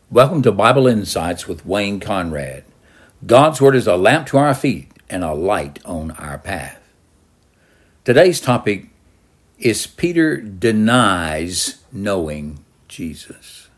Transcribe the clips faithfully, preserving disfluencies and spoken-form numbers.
Welcome to Bible Insights with Wayne Conrad. God's Word is a lamp to our feet and a light on our path. Today's topic is Peter denies knowing Jesus.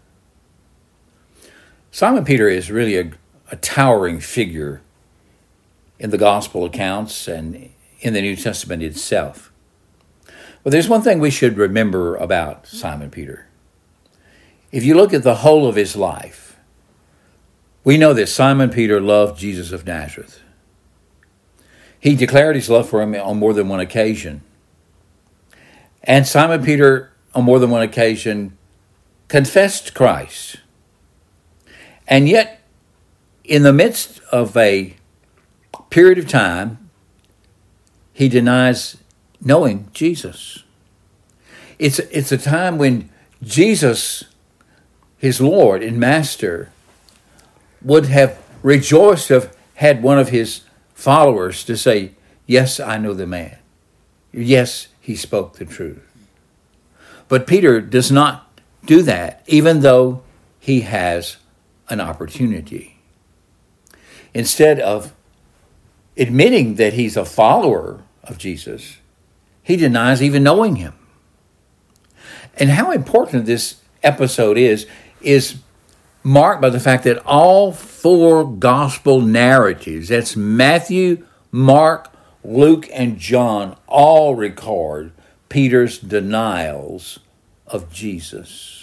Simon Peter is really a, a towering figure in the gospel accounts and in the New Testament itself. But there's one thing we should remember about Simon Peter. If you look at the whole of his life, we know that Simon Peter loved Jesus of Nazareth. He declared his love for him on more than one occasion. And Simon Peter, on more than one occasion, confessed Christ. And yet, in the midst of a period of time, he denies knowing Jesus. It's, it's a time when Jesus, his Lord and Master, would have rejoiced to have had one of his followers to say, "Yes, I know the man. Yes, he spoke the truth." But Peter does not do that, even though he has an opportunity. Instead of admitting that he's a follower of Jesus, he denies even knowing him. And how important this episode is, is marked by the fact that all four gospel narratives, that's Matthew, Mark, Luke, and John, all record Peter's denials of Jesus.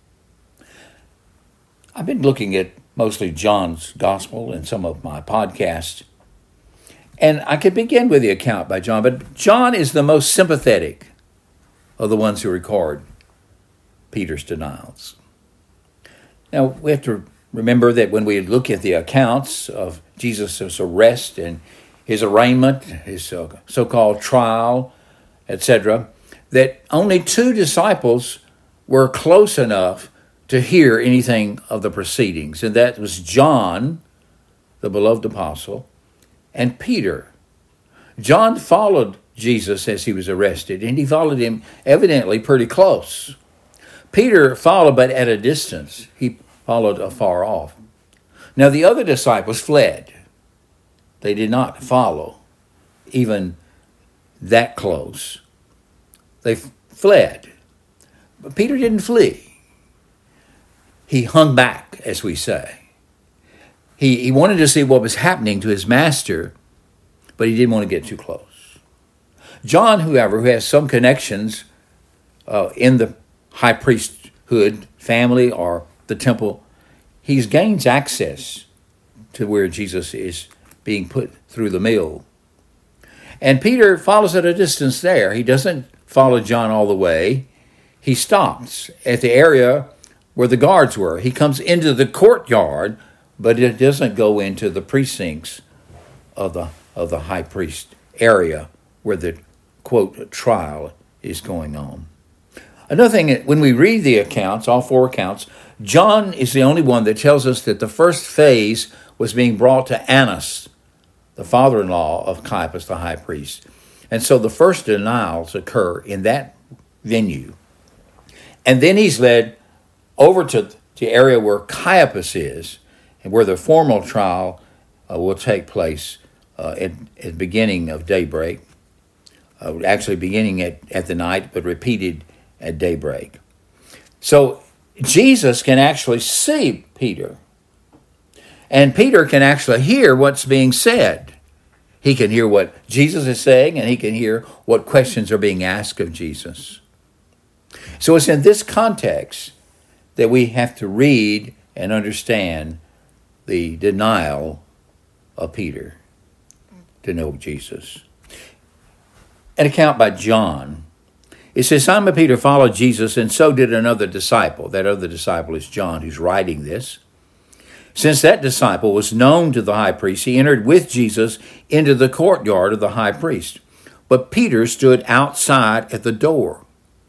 I've been looking at mostly John's gospel in some of my podcasts, and I could begin with the account by John, but John is the most sympathetic of the ones who record Peter's denials. Now, we have to remember that when we look at the accounts of Jesus' arrest and his arraignment, his so-called trial, et cetera, that only two disciples were close enough to hear anything of the proceedings, and that was John, the beloved apostle, and Peter. John followed Jesus as he was arrested, and he followed him evidently pretty close. Peter followed, but at a distance. He followed afar off. Now, the other disciples fled. They did not follow even that close. They fled. But Peter didn't flee. He hung back, as we say. He, he wanted to see what was happening to his master, but he didn't want to get too close. John, however, who has some connections uh, in the high priesthood family or the temple, he gains access to where Jesus is being put through the mill. And Peter follows at a distance there. He doesn't follow John all the way. He stops at the area where the guards were. He comes into the courtyard, but it doesn't go into the precincts of the of the high priest area where the, quote, trial is going on. Another thing, when we read the accounts, all four accounts, John is the only one that tells us that the first phase was being brought to Annas, the father-in-law of Caiaphas, the high priest. And so the first denials occur in that venue. And then he's led over to the area where Caiaphas is and where the formal trial uh, will take place uh, at, at the beginning of daybreak, uh, actually beginning at, at the night, but repeated at daybreak. So Jesus can actually see Peter. And Peter can actually hear what's being said. He can hear what Jesus is saying, and he can hear what questions are being asked of Jesus. So it's in this context that we have to read and understand the denial of Peter to know Jesus. An account by John. It says, Simon Peter followed Jesus, and so did another disciple. That other disciple is John, who's writing this. Since that disciple was known to the high priest, he entered with Jesus into the courtyard of the high priest. But Peter stood outside at the door.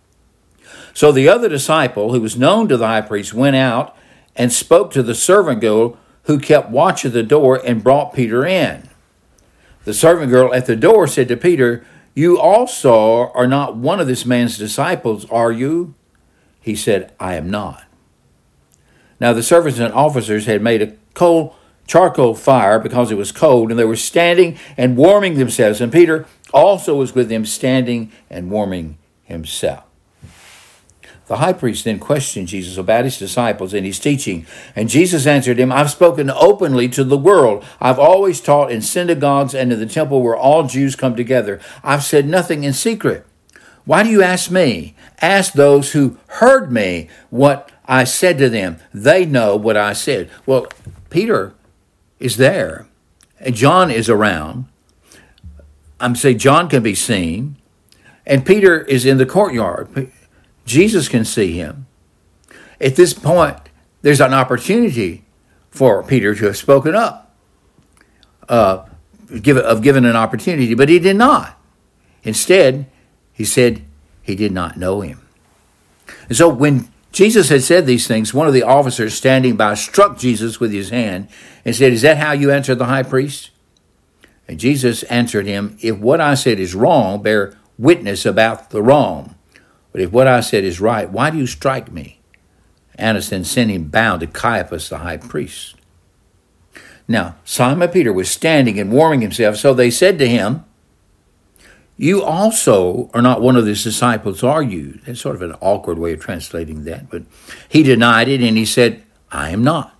So the other disciple, who was known to the high priest, went out and spoke to the servant girl who kept watch at the door and brought Peter in. The servant girl at the door said to Peter, "You also are not one of this man's disciples, are you?" He said, "I am not." Now the servants and officers had made a coal charcoal fire because it was cold, and they were standing and warming themselves. And Peter also was with them, standing and warming himself. The high priest then questioned Jesus about his disciples and his teaching. And Jesus answered him, I've spoken openly to the world. I've always taught in synagogues and in the temple where all Jews come together. I've said nothing in secret. Why do you ask me? Ask those who heard me what I said to them. They know what I said. Well, Peter is there. And John is around. I'm saying John can be seen. And Peter is in the courtyard. Jesus can see him. At this point, there's an opportunity for Peter to have spoken up, uh, give, of given an opportunity, but he did not. Instead, he said he did not know him. And so when Jesus had said these things, one of the officers standing by struck Jesus with his hand and said, is that how you answered the high priest? And Jesus answered him, if what I said is wrong, bear witness about the wrong. But if what I said is right, why do you strike me? Annas then sent him bound to Caiaphas the high priest. Now, Simon Peter was standing and warming himself, so they said to him, you also are not one of his disciples, are you? That's sort of an awkward way of translating that, but he denied it and he said, I am not.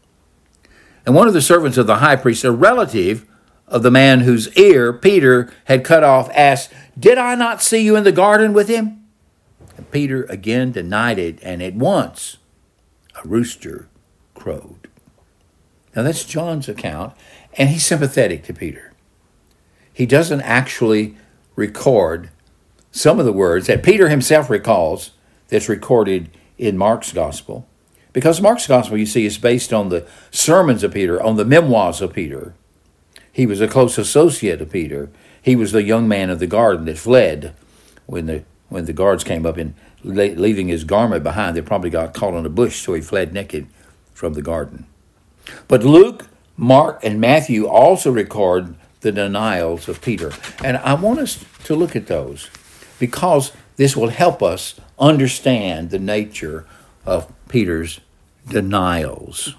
And one of the servants of the high priest, a relative of the man whose ear Peter had cut off, asked, did I not see you in the garden with him? And Peter again denied it, and at once a rooster crowed. Now that's John's account, and he's sympathetic to Peter. He doesn't actually record some of the words that Peter himself recalls that's recorded in Mark's gospel. Because Mark's gospel, you see, is based on the sermons of Peter, on the memoirs of Peter. He was a close associate of Peter. He was the young man of the garden that fled when the when the guards came up and leaving his garment behind. They probably got caught on a bush, so he fled naked from the garden. But Luke, Mark, and Matthew also record the denials of Peter. And I want us to look at those because this will help us understand the nature of Peter's denials.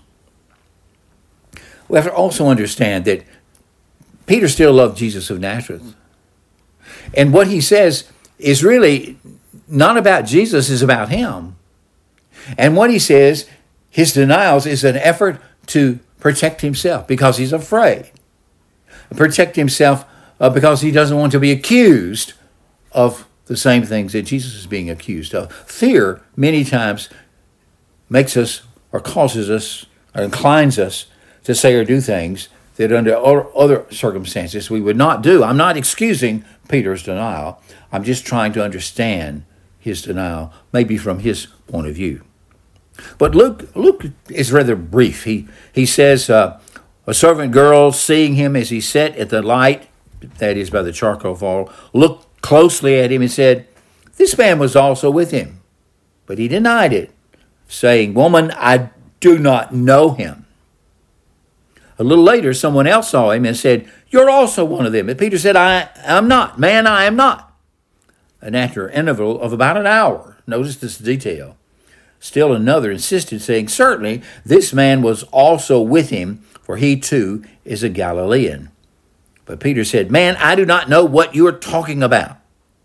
We have to also understand that Peter still loved Jesus of Nazareth. And what he says is really not about Jesus, it's about him. And what he says, his denials, is an effort to protect himself because he's afraid. Protect himself uh, because he doesn't want to be accused of the same things that Jesus is being accused of. Fear many times makes us or causes us or inclines us to say or do things that under other circumstances we would not do. I'm not excusing Peter's denial. I'm just trying to understand his denial, maybe from his point of view. But Luke, Luke is rather brief. He he says, uh, a servant girl, seeing him as he sat at the light, that is by the charcoal fire, looked closely at him and said, this man was also with him. But he denied it, saying, woman, I do not know him. A little later, someone else saw him and said, you're also one of them. And Peter said, I am not. Man, I am not. And after an interval of about an hour, notice this detail, still another insisted, saying, certainly this man was also with him, for he too is a Galilean. But Peter said, man, I do not know what you are talking about.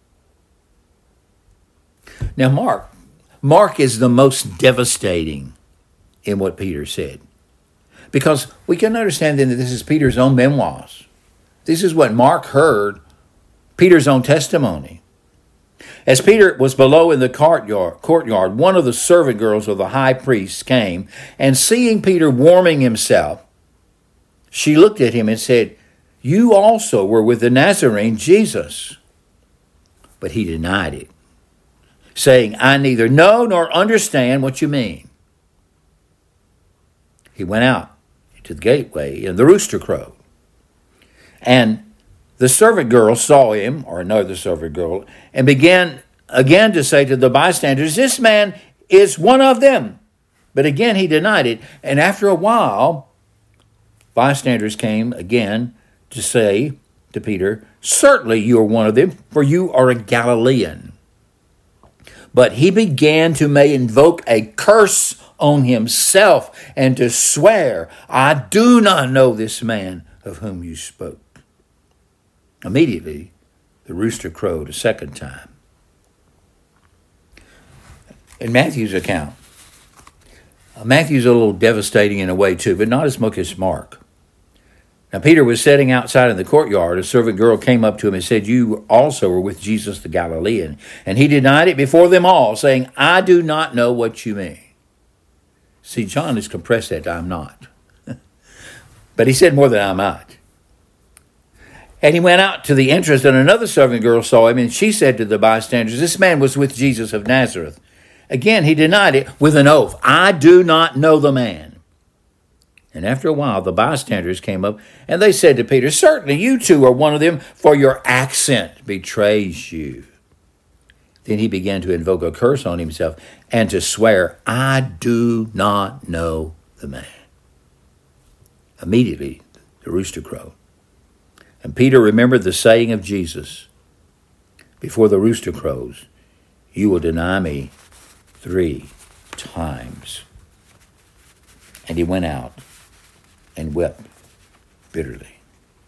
Now, Mark, Mark is the most devastating in what Peter said. Because we can understand then that this is Peter's own memoirs. This is what Mark heard, Peter's own testimony. As Peter was below in the courtyard, courtyard, one of the servant girls of the high priest came, and seeing Peter warming himself, she looked at him and said, you also were with the Nazarene Jesus. But he denied it, saying, I neither know nor understand what you mean. He went out to the gateway, and the rooster crowed. And the servant girl saw him, or another servant girl, and began again to say to the bystanders, this man is one of them. But again he denied it. And after a while, bystanders came again to say to Peter, certainly you are one of them, for you are a Galilean. But he began to may invoke a curse on himself and to swear, I do not know this man of whom you spoke. Immediately, the rooster crowed a second time. In Matthew's account, Matthew's a little devastating in a way too, but not as much as Mark. Now, Peter was sitting outside in the courtyard. A servant girl came up to him and said, you also were with Jesus the Galilean. And he denied it before them all, saying, I do not know what you mean. See, John has compressed that to I'm not. But he said more than I'm not. And he went out to the entrance, and another servant girl saw him, and she said to the bystanders, this man was with Jesus of Nazareth. Again, he denied it with an oath. I do not know the man. And after a while, the bystanders came up, and they said to Peter, certainly you too are one of them, for your accent betrays you. Then he began to invoke a curse on himself and to swear, I do not know the man. Immediately, the rooster crowed. And Peter remembered the saying of Jesus, before the rooster crows, you will deny me three times. And he went out and wept bitterly.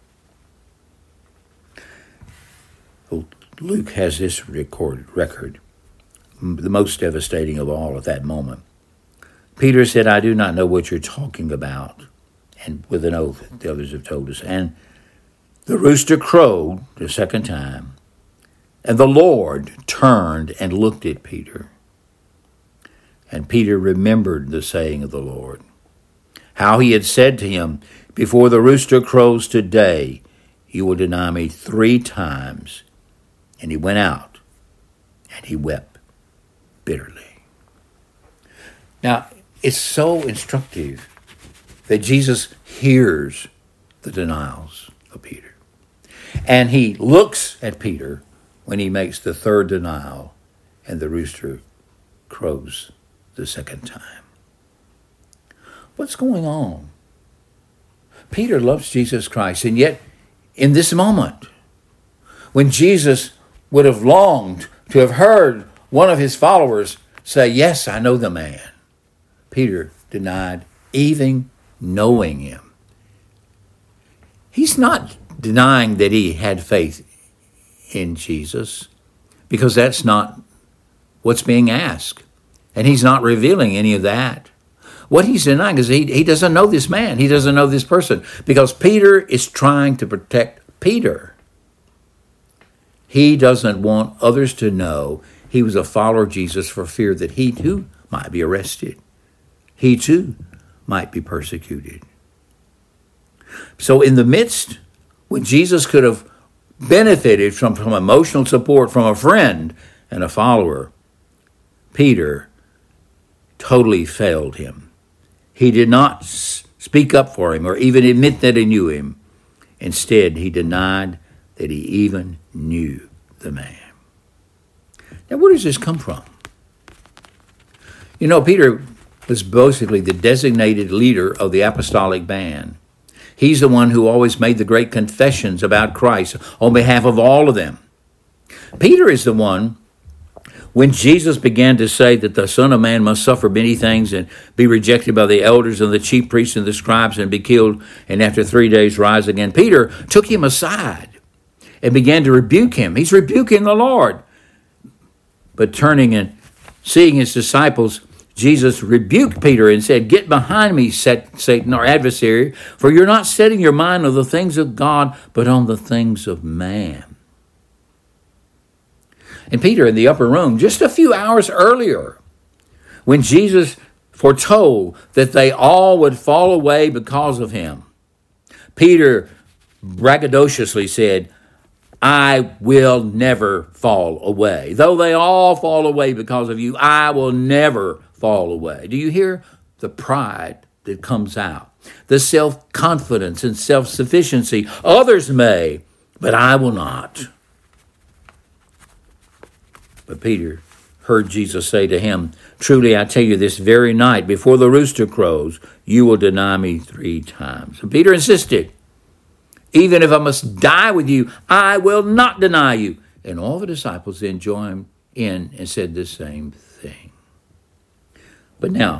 Luke has this record, record, the most devastating of all at that moment. Peter said, I do not know what you're talking about. And with an oath, the others have told us. And the rooster crowed the second time. And the Lord turned and looked at Peter. And Peter remembered the saying of the Lord, how he had said to him, before the rooster crows today, you will deny me three times. And he went out and he wept bitterly. Now, it's so instructive that Jesus hears the denials of Peter. And he looks at Peter when he makes the third denial and the rooster crows the second time. What's going on? Peter loves Jesus Christ, and yet in this moment, when Jesus would have longed to have heard one of his followers say, yes, I know the man, Peter denied even knowing him. He's not denying that he had faith in Jesus, because that's not what's being asked. And he's not revealing any of that. What he's denying is he, he doesn't know this man. He doesn't know this person, because Peter is trying to protect Peter. He doesn't want others to know he was a follower of Jesus for fear that he too might be arrested. He too might be persecuted. So in the midst, when Jesus could have benefited from, from emotional support from a friend and a follower, Peter totally failed him. He did not speak up for him or even admit that he knew him. Instead, he denied that he even knew the man. Now, where does this come from? You know, Peter was basically the designated leader of the apostolic band. He's the one who always made the great confessions about Christ on behalf of all of them. Peter is the one, when Jesus began to say that the Son of Man must suffer many things and be rejected by the elders and the chief priests and the scribes and be killed and after three days rise again, Peter took him aside and began to rebuke him. He's rebuking the Lord. But turning and seeing his disciples, Jesus rebuked Peter and said, get behind me, Satan, our adversary, for you're not setting your mind on the things of God, but on the things of man. And Peter in the upper room, just a few hours earlier, when Jesus foretold that they all would fall away because of him, Peter braggadociously said, I will never fall away. Though they all fall away because of you, I will never fall away. Do you hear the pride that comes out? The self-confidence and self-sufficiency. Others may, but I will not. But Peter heard Jesus say to him, truly I tell you, this very night before the rooster crows, you will deny me three times. And Peter insisted, even if I must die with you, I will not deny you. And all the disciples then joined in and said the same thing. But now,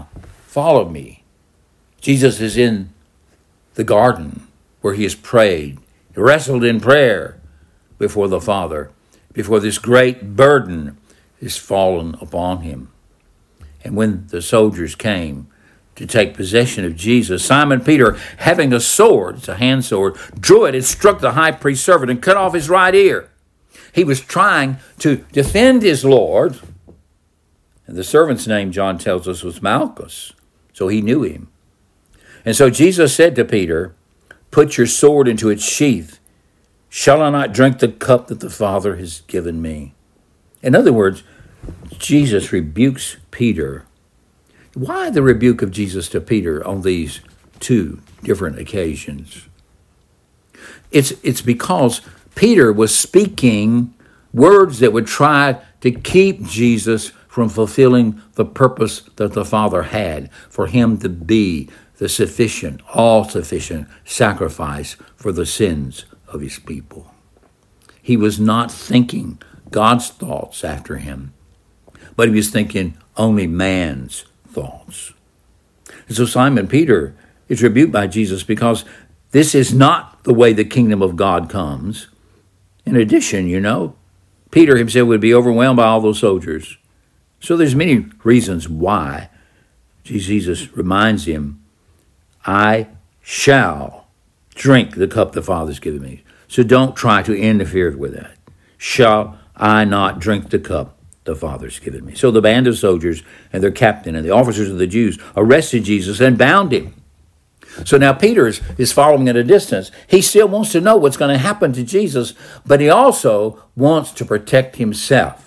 follow me. Jesus is in the garden where he has prayed, he wrestled in prayer before the Father, before this great burden is fallen upon him. And when the soldiers came to take possession of Jesus, Simon Peter, having a sword, it's a hand sword, drew it and struck the high priest's servant and cut off his right ear. He was trying to defend his Lord. And the servant's name, John tells us, was Malchus. So he knew him. And so Jesus said to Peter, "Put your sword into its sheath. Shall I not drink the cup that the Father has given me?" In other words, Jesus rebukes Peter. Why the rebuke of Jesus to Peter on these two different occasions? It's, it's because Peter was speaking words that would try to keep Jesus from fulfilling the purpose that the Father had for him to be the sufficient, all-sufficient sacrifice for the sins of his people. He was not thinking God's thoughts after him, but he was thinking only man's thoughts. And so Simon Peter is rebuked by Jesus because this is not the way the kingdom of God comes. In addition, you know, Peter himself would be overwhelmed by all those soldiers. So there's many reasons why Jesus reminds him, I shall drink the cup the Father's given me. So don't try to interfere with that. Shall I not drink the cup the Father's given me? So the band of soldiers and their captain and the officers of the Jews arrested Jesus and bound him. So now Peter is, is following at a distance. He still wants to know what's going to happen to Jesus, but he also wants to protect himself.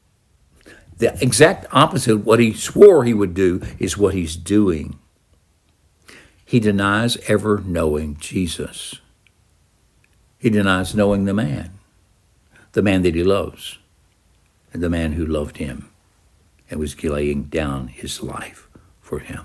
The exact opposite of what he swore he would do is what he's doing. He denies ever knowing Jesus. He denies knowing the man, the man that he loves, and the man who loved him and was laying down his life for him.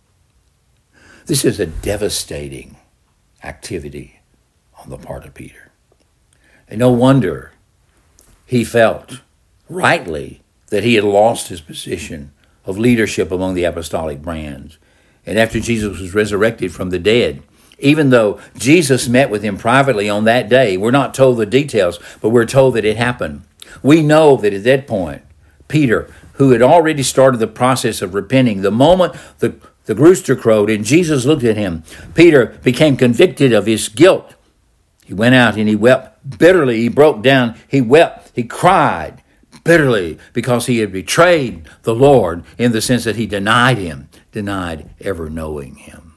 This is a devastating activity on the part of Peter. And no wonder he felt rightly that he had lost his position of leadership among the apostolic brands. And after Jesus was resurrected from the dead, even though Jesus met with him privately on that day, we're not told the details, but we're told that it happened. We know that at that point, Peter, who had already started the process of repenting, the moment the, the rooster crowed and Jesus looked at him, Peter became convicted of his guilt. He went out and he wept bitterly. He broke down. He wept. He cried bitterly because he had betrayed the Lord in the sense that he denied him, denied ever knowing him.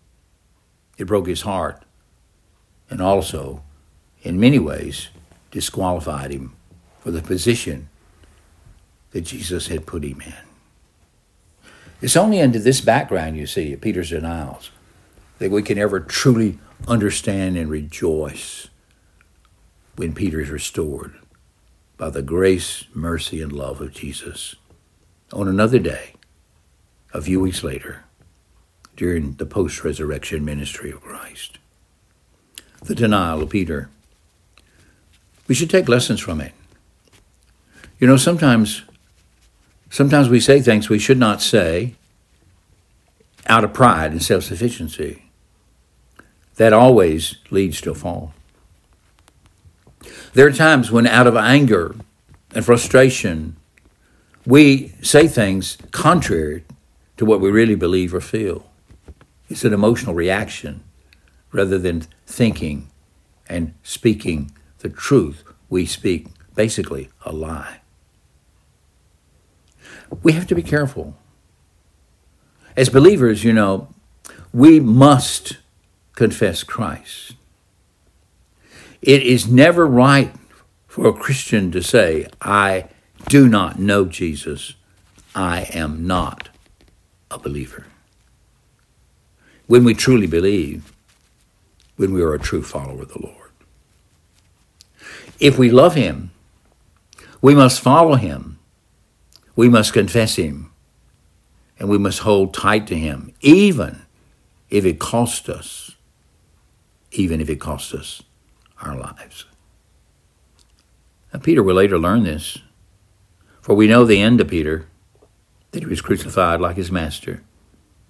It broke his heart and also, in many ways, disqualified him for the position that Jesus had put him in. It's only under this background, you see, of Peter's denials, that we can ever truly understand and rejoice when Peter is restored by the grace, mercy, and love of Jesus. On another day, a few weeks later, during the post-resurrection ministry of Christ. The denial of Peter. We should take lessons from it. You know, sometimes, sometimes we say things we should not say out of pride and self-sufficiency. That always leads to a fall. There are times when out of anger and frustration, we say things contrary to what we really believe or feel. It's an emotional reaction rather than thinking and speaking the truth. We speak basically a lie. We have to be careful. As believers, you know, we must confess Christ. It is never right for a Christian to say, I do not know Jesus. I am not a believer. When we truly believe, when we are a true follower of the Lord. If we love him, we must follow him. We must confess him. And we must hold tight to him, even if it costs us, even if it costs us our lives. Now, Peter will later learn this, for we know the end of Peter, that he was crucified like his master,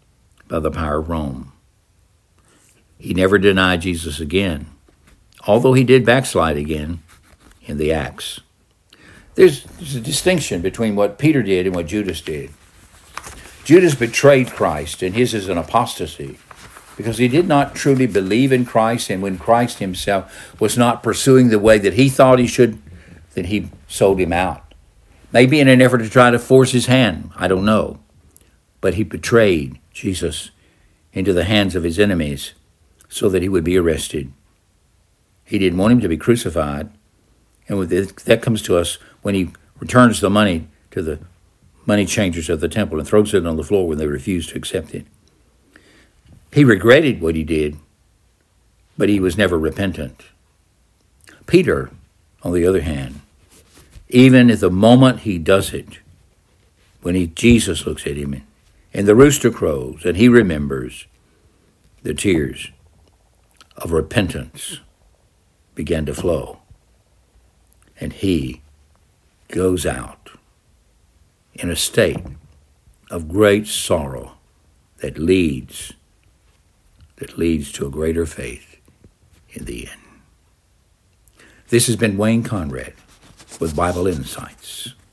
by the power of Rome. He never denied Jesus again, although he did backslide again in the Acts. There's, there's a distinction between what Peter did and what Judas did. Judas betrayed Christ, and his is an apostasy, because he did not truly believe in Christ, and when Christ himself was not pursuing the way that he thought he should, then he sold him out. Maybe in an effort to try to force his hand, I don't know. But he betrayed Jesus into the hands of his enemies so that he would be arrested. He didn't want him to be crucified. And with this, that comes to us when he returns the money to the money changers of the temple and throws it on the floor when they refused to accept it. He regretted what he did, but he was never repentant. Peter, on the other hand, even at the moment he does it, when he, Jesus looks at him and the rooster crows and he remembers, the tears of repentance began to flow. And he goes out in a state of great sorrow that leads, that leads to a greater faith in the end. This has been Wayne Conrad with Bible Insights.